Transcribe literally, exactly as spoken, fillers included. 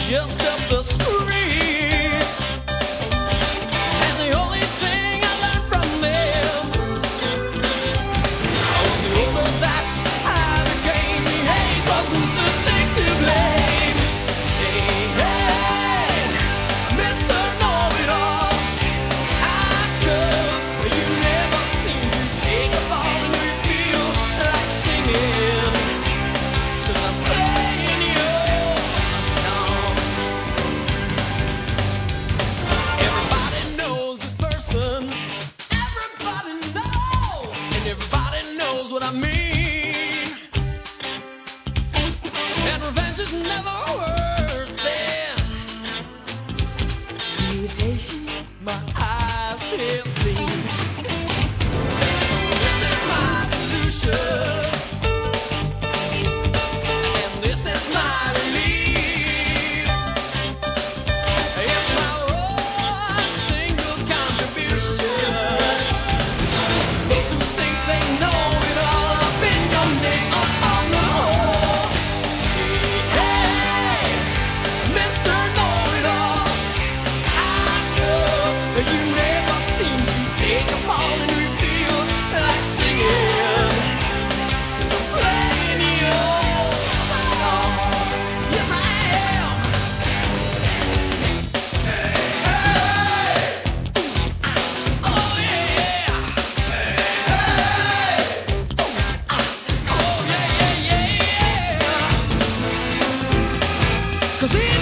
just up the streets. And the only thing I learned from them was the older that I became, the hate wasn't the thing to blame. Hey, hey, Mister Know-It-All, I could, you never seem to take a fall and we feel like singing. 'Cause I'm playing your song. Everybody knows this person. Everybody knows. And everybody knows what I mean. And revenge is never worse than the irritation my eyes have seen. This is my solution. And this is my relief. It's my one single contribution. Those who think they know it all up in your name on the whole. Hey, Mister Know-It-All, I could, you never seem to take a fall and we feel like singing. 'Cause I'm playing your song. Yes, I am. Hey, hey. Oh, yeah. Hey, hey. Oh, yeah, yeah, yeah. 'Cause